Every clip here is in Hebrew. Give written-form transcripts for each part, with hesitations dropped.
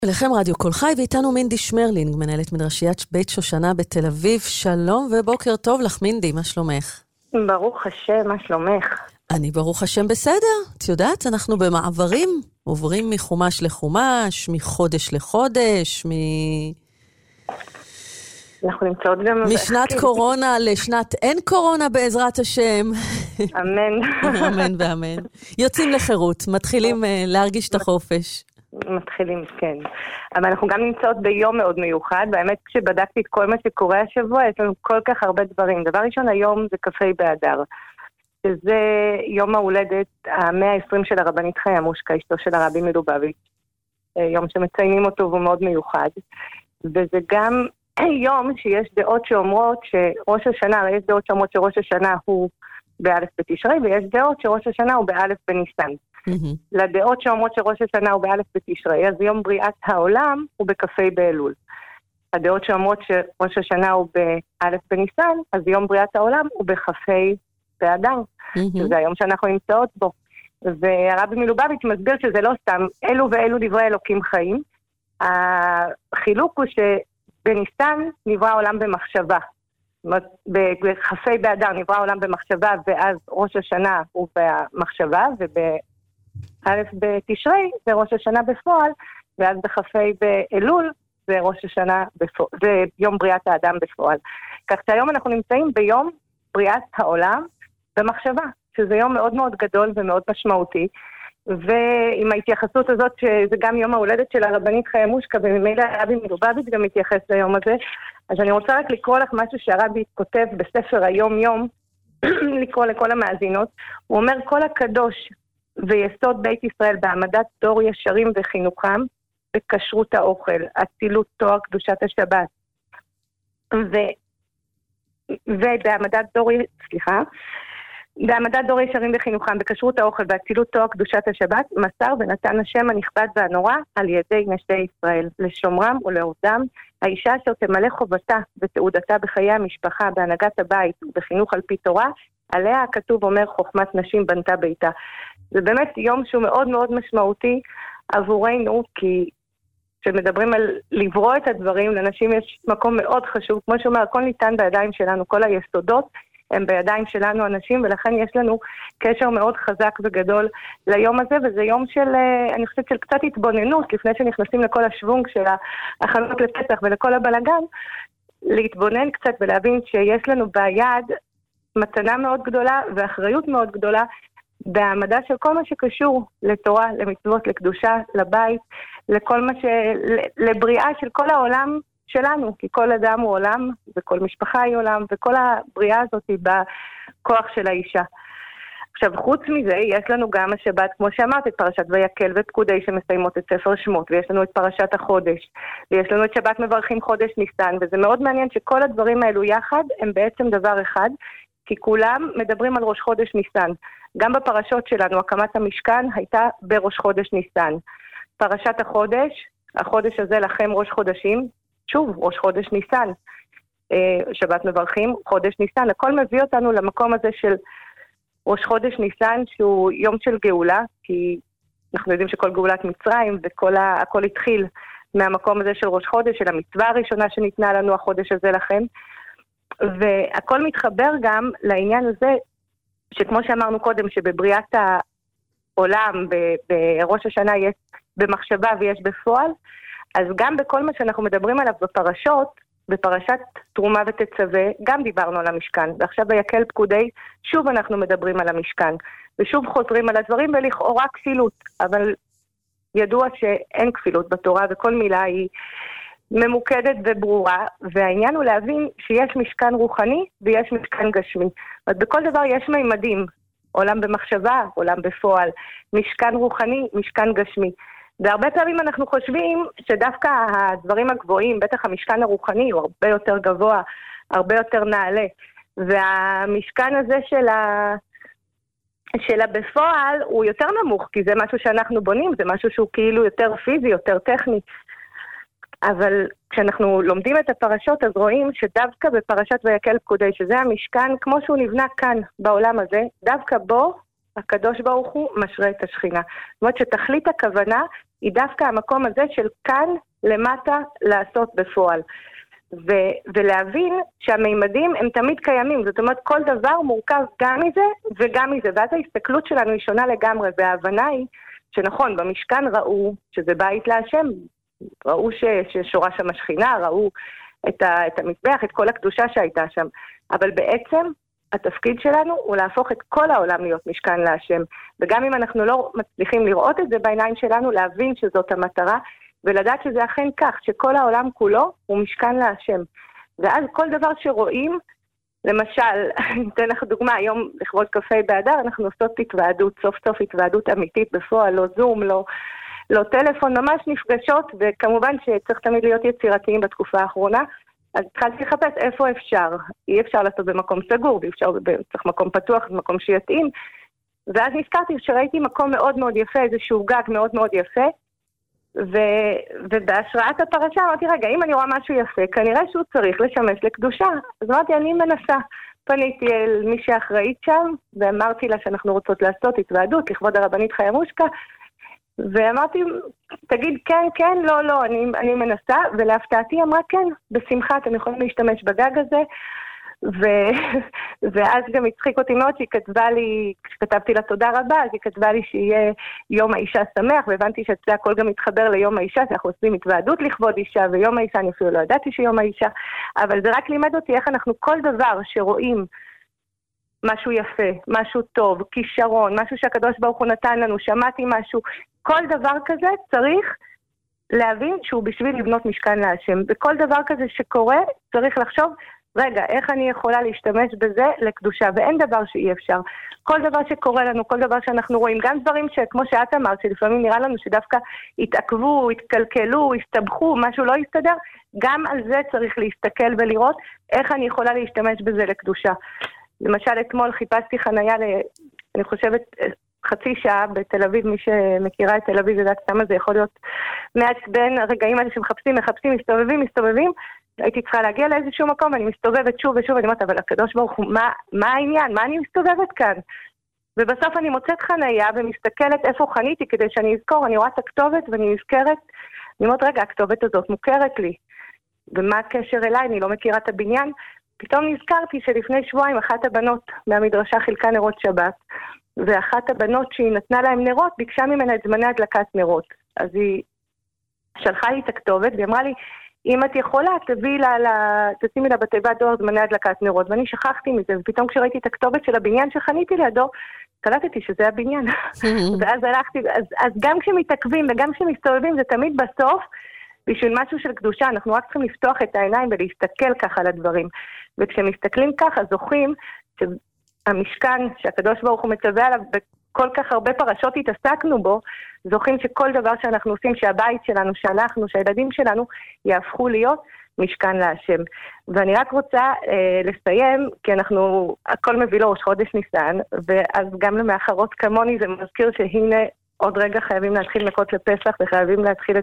לכם רדיו כל חי, ואיתנו מינדי שמרלינג, מנהלת מדרשיית בית שושנה בתל אביב. שלום ובוקר טוב לך מינדי, מה שלומך? ברוך השם, מה שלומך? אני ברוך השם בסדר. את יודעת, אנחנו במעברים, עוברים מחומש לחומש, מחודש לחודש, אנחנו נמצאות גם... משנת קורונה לשנת אין קורונה בעזרת השם. אמן. אמן ואמן. יוצאים לחירות, מתחילים להרגיש את החופש. מתחילים, כן. אבל אנחנו גם נמצאות ביום מאוד מיוחד, והאמת כשבדקתי את כל מה שקורה השבוע, יש לנו כל כך הרבה דברים. דבר ראשון, היום זה כ"ה באדר, שזה יום ההולדת ה-120 של הרבנית חיה מושקה, אשתו של הרבי מלובביץ'. יום שמציינים אותו והוא מאוד מיוחד. וזה גם יום שיש דעות שאומרות שראש השנה, הרי יש דעות שאומרות שראש השנה הוא באלף בתשרי, ויש דעות שראש השנה הוא באלף בניסן. לדעות שאומרות שראש השנה הוא באלף בתשרי, אז יום בריאת העולם הוא בכ"ה באלול. הדעות שאומרות שראש השנה הוא באלף בניסן, אז יום בריאת העולם הוא בכ"ה באדר, שזה היום שאנחנו נמצאות בו. והרבי מלובביץ' מסביר שזה לא סתם, אלו ואלו דברי אלוקים חיים. החילוק הוא שבניסן נברא העולם במחשבה. בכ"ה באדר נברא העולם במחשבה, ואז ראש השנה הוא במחשבה, א' בתשרי זה ראש השנה בפועל, ואז בכ"ה באלול זה ראש השנה בפועל, זה יום בריאת האדם בפועל. כך שהיום אנחנו נמצאים ביום בריאת העולם במחשבה, שזה יום מאוד מאוד גדול ומאוד משמעותי, ועם ההתייחסות הזאת שזה גם יום ההולדת של הרבנית חיה מושקה, וממילא הרבי מלובביץ' גם מתייחס ליום הזה, אז אני רוצה רק לקרוא לך משהו שהרבי כותב בספר היום יום, לקרוא לכל המאזינות. הוא אומר, כל הקדוש ויסוד בית ישראל בהעמדת דור ישרים וחינוכם, בכשרות האוכל, אצילות תואר קדושת השבת, בהעמדת דור ישרים וחינוכם, בכשרות האוכל ואצילות תואר קדושת השבת, מסר ונתן השם הנכבד והנורא על ידי נשי ישראל, לשומרם ולעובדם, האישה אשר תמלא חובתה ותעודתה בחיי המשפחה, בהנהגת הבית ובחינוך על פי תורה, עליה הכתוב אומר חוכמת נשים בנתה ביתה. זה באמת יום שהוא מאוד מאוד משמעותי עבורנו, כי כשמדברים על לברוא את הדברים, לאנשים יש מקום מאוד חשוב, כמו שאומר, הכל ניתן בידיים שלנו, כל היסודות הם בידיים שלנו אנשים, ולכן יש לנו קשר מאוד חזק וגדול ליום הזה, וזה יום של, אני חושבת, של קצת התבוננות, לפני שנכנסים לכל השוונג של ההכנות לפסח ולכל הבלגן, להתבונן קצת ולהבין שיש לנו ביד מתנה מאוד גדולה ואחריות מאוד גדולה, בהעמדה של כל מה שקשור לתורה, למצוות, לקדושה, לבית, לכל מה לבריאה של כל העולם שלנו, כי כל אדם הוא עולם, וכל משפחה היא עולם, וכל הבריאה הזאת היא בכוח של האישה. עכשיו, חוץ מזה, יש לנו גם השבת, כמו שאמרת, את פרשת ויקל ופקודי שמסיימות את ספר שמות, ויש לנו את פרשת החודש, ויש לנו את שבת מברכים חודש ניסן, וזה מאוד מעניין שכל הדברים האלו יחד הם בעצם דבר אחד, כי כולם מדברים על ראש חודש ניסן. גם בפרשות שלנו, הקמת המשכן הייתה בראש חודש ניסן. פרשת החודש הזה לכם ראש חודשים, שוב, ראש חודש ניסן. שבת מברכים, חודש ניסן. הכל מביא אותנו למקום הזה של ראש חודש ניסן, שהוא יום של גאולה, כי אנחנו יודעים שכל גאולת מצרים, הכל התחיל מהמקום הזה של ראש חודש, של המצווה הראשונה שניתנה לנו החודש הזה לכם. והכל מתחבר גם לעניין הזה, שכמו שאמרנו קודם, שבבריאת העולם, בראש השנה יש במחשבה ויש בפועל, אז גם בכל מה שאנחנו מדברים עליו בפרשות, בפרשת תרומה ותצווה, גם דיברנו על המשכן, ועכשיו ויקל פקודי, שוב אנחנו מדברים על המשכן, ושוב חוזרים על הדברים, ולכאורה כפילות, אבל ידוע שאין כפילות בתורה, וכל מילה היא ממוקדת וברורה, והעניין הוא להבין שיש משכן רוחני ויש משכן גשמי. אז בכל דבר יש מימדים, עולם במחשבה, עולם בפועל, משכן רוחני, משכן גשמי. והרבה פעמים אנחנו חושבים שדווקא הדברים הגבוהים, בטח המשכן הרוחני הוא הרבה יותר גבוה, הרבה יותר נעלה, והמשכן הזה של בפועל הוא יותר נמוך, כי זה משהו שאנחנו בונים, זה משהו שהוא כאילו יותר פיזי, יותר טכני. אבל כשאנחנו לומדים את הפרשות, אז רואים שדווקא בפרשת ויקל פקודי, שזה המשכן, כמו שהוא נבנה כאן בעולם הזה, דווקא בו הקדוש ברוך הוא משרה את השכינה. זאת אומרת שתכלית הכוונה היא דווקא המקום הזה של כאן למטה לעשות בפועל. ולהבין שהמימדים הם תמיד קיימים, זאת אומרת כל דבר מורכב גם מזה וגם מזה, ואז ההסתכלות שלנו היא שונה לגמרי, וההבנה היא שנכון, במשכן ראו שזה בית להשם, ראו ששורה שם השכינה, ראו את המזבח, את כל הקדושה שהייתה שם, אבל בעצם התפקיד שלנו הוא להפוך את כל העולם להיות משכן להשם, וגם אם אנחנו לא מצליחים לראות את זה בעיניים שלנו, להבין שזאת המטרה, ולדעת שזה אכן כך, שכל העולם כולו הוא משכן להשם. ואז כל דבר שרואים, למשל, אתן לך דוגמה, היום לכבוד קפה באדר, אנחנו עושות התוועדות, סוף סוף התוועדות אמיתית בפועל, לא זום, לא טלפון, ממש נפגשות, וכמובן שצריך תמיד להיות יצירתיים בתקופה האחרונה, אז התחלתי לחפש איפה אפשר. אי אפשר לעשות במקום סגור, צריך מקום פתוח, מקום שיתאים, ואז נזכרתי שראיתי מקום מאוד מאוד יפה, איזשהו גג מאוד מאוד יפה, ובהשראת הפרשה אמרתי, רגע, אם אני רואה משהו יפה, כנראה שהוא צריך לשמש לקדושה. אז אמרתי, אני מנסה. פניתי אל מי שאחראית שם, ואמרתי לה שאנחנו רוצות לעשות התוועדות לכבוד הרבנית חיה מושקה, ואמרתי, תגיד כן, כן, לא, לא, אני מנסה, ולהפתעתי אמרה כן, בשמחה, אתם יכולים להשתמש בגג הזה, ואז גם הצחיק אותי מאוד שהיא כתבה לי, כשכתבתי לה תודה רבה, אז היא כתבה לי שיהיה יום האישה שמח, והבנתי שזה הכל גם מתחבר ליום האישה, שאנחנו עושים התוועדות לכבוד אישה, ויום האישה, אני אפילו לא ידעתי שיום האישה, אבל זה רק לימד אותי איך אנחנו כל דבר שרואים משהו יפה, משהו טוב, כישרון, משהו שהקדוש ברוך הוא נתן לנו, שמעתי משהו, כל דבר כזה צריך להבין שהוא בשביל לבנות משכן להשם, וכל דבר כזה שקורה צריך לחשוב, רגע, איך אני יכולה להשתמש בזה לקדושה, ואין דבר שאי אפשר. כל דבר שקורה לנו, כל דבר שאנחנו רואים, גם דברים שכמו שאת אמרת, שלפעמים נראה לנו שדווקא התעכבו, התקלקלו, הסתבכו, משהו לא יסתדר, גם על זה צריך להסתכל ולראות איך אני יכולה להשתמש בזה לקדושה. למשל, אתמול חיפשתי חנייה, אני חושבת, חצי שעה בתל אביב, מי שמכירה את תל אביב יודעת כמה זה יכול להיות מעצבן, הרגעים האלה שמחפשים, מסתובבים, הייתי צריכה להגיע לאיזשהו מקום, אני מסתובבת שוב ושוב, אני אומרת, אבל הקדוש ברוך הוא, מה העניין? מה אני מסתובבת כאן? ובסוף אני מוצאת חנייה ומסתכלת איפה חניתי, כדי שאני אזכור, אני רואה את הכתובת ואני נזכרת, אני אומרת, רגע, הכתובת הזאת מוכרת לי, ומה הקשר אליי? אני לא מכירה את הבניין. פתאום נזכרתי שלפני שבועיים אחת הבנות מהמדרשה חילקה נרות שבת, ואחת הבנות שהיא נתנה להם נרות, ביקשה ממנה את זמני הדלקת נרות. אז היא שלחה לי את הכתובת והיא אמרה לי, אם את יכולה, תשימי לה בתיבת דואר זמני הדלקת נרות, ואני שכחתי מזה, ופתאום כשראיתי את הכתובת של הבניין שחניתי לידו, קלטתי שזה הבניין. ואז הלכתי, אז גם כשמתעכבים וגם כשמסתובבים, זה תמיד בסוף, בשביל משהו של קדושה, אנחנו רק צריכים לפתוח את העיניים ולהסתכל ככה על הדברים. וכשמסתכלים ככה, זוכים שהמשכן שהקדוש ברוך הוא מצווה עליו, בכל כך הרבה פרשות התעסקנו בו, זוכים שכל דבר שאנחנו עושים, שהבית שלנו, שאנחנו, שהילדים שלנו, יהפכו להיות משכן להשם. ואני רק רוצה לסיים, כי אנחנו, הכל מביא לו ראש חודש ניסן, ואז גם למאחרות כמוני, זה מזכיר שהנה עוד רגע חייבים להתחיל לקרות לפסח, וחייבים להתחיל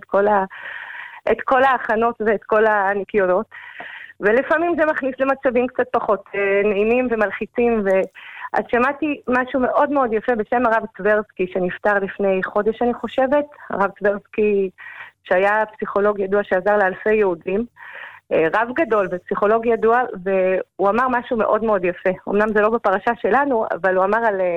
את כל ההכנות ואת כל הניקיונות. ולפעמים זה מכניס למצבים קצת פחות נעימים ומלחיצים, אז שמעתי משהו מאוד מאוד יפה בשם הרב טברסקי, שנפטר לפני חודש אני חושבת, הרב טברסקי שהיה פסיכולוג ידוע שעזר לאלפי יהודים, רב גדול ופסיכולוג ידוע, והוא אמר משהו מאוד מאוד יפה, אמנם זה לא בפרשה שלנו, אבל הוא אמר על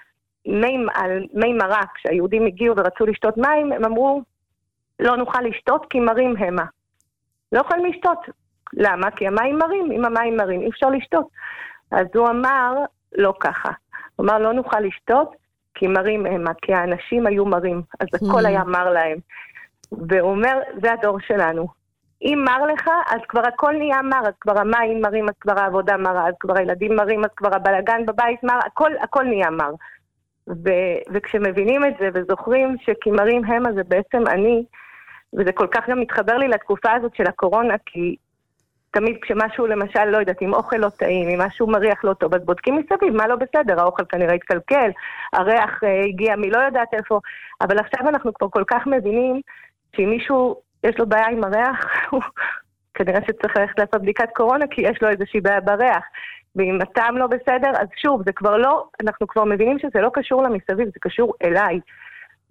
מי מרק, כשהיהודים הגיעו ורצו לשתות מים, הם אמרו, לא נוכל לשתות כי מרים המה. לא יכולים לשתות. למה? כי המים מרים, אם המים מרים, אי אפשר לשתות. אז הוא אמר, לא ככה. הוא אמר, לא נוכל לשתות כי מרים המה, כי האנשים היו מרים. אז הכל היה מר להם. והוא אומר, זה הדור שלנו. אם מר לך, אז כבר הכל נהיה מר, אז כבר המים מרים, אז כבר העבודה מרה, אז כבר הילדים מרים, אז כבר הבלגן בבית מר, הכל נהיה מר. וכשמבינים את זה וזוכרים שכי מרים המה זה בעצם אני, וזה כל כך גם מתחבר לי לתקופה הזאת של הקורונה, כי תמיד כשמשהו למשל, לא יודעת, אם אוכל לא טעים, אם משהו מריח לא טוב, אז בודקים מסביב, מה לא בסדר, האוכל כנראה התקלקל, הריח הגיע מי לא יודעת איפה, אבל עכשיו אנחנו כבר כל כך מבינים, שאם מישהו יש לו בעיה עם הריח, כנראה שצריך ללכת לעשות בדיקת קורונה, כי יש לו איזושהי בעיה בריח, ואם הטעם לא בסדר, אז שוב, זה כבר לא, אנחנו כבר מבינים שזה לא קשור למסביב, זה קשור אליי,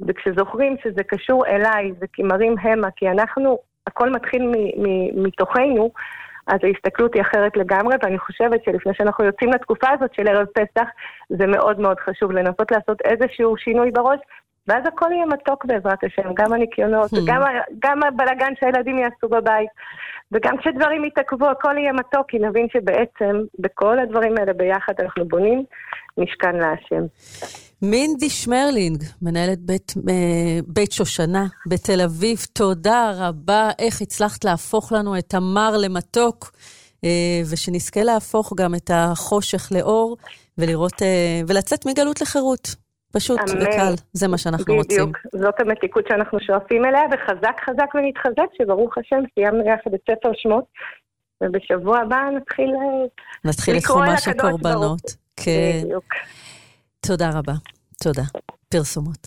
וכשזוכרים שזה קשור אליי, וכמרים המה, כי אנחנו, הכל מתחיל מתוכנו, אז ההסתכלות היא אחרת לגמרי, ואני חושבת שלפני שאנחנו יוצאים לתקופה הזאת של ערב פסח, זה מאוד מאוד חשוב לנסות לעשות איזשהו שינוי בראש, ואז הכל יהיה מתוק בעזרת השם, גם הניקיונות, גם הבלגן שהילדים יעשו בבית, וגם כשדברים יתעכבו, הכל יהיה מתוק, כי נבין שבעצם בכל הדברים האלה ביחד אנחנו בונים משכן להשם. מינדי שמרלינג, מנהלת בית שושנה בתל אביב, תודה רבה, איך הצלחת להפוך לנו את המר למתוק, ושנזכה להפוך גם את החושך לאור, ולראות, ולצאת מגלות לחירות. פשוט וקל, זה מה שאנחנו רוצים. בדיוק, זאת המתיקות שאנחנו שואפים אליה, וחזק חזק ונתחזק, שברוך השם סיימנו יחד את ספר שמות, ובשבוע הבא נתחיל את חומש הקורבנות. כן. בדיוק. תודה רבה. תודה. פרסומות.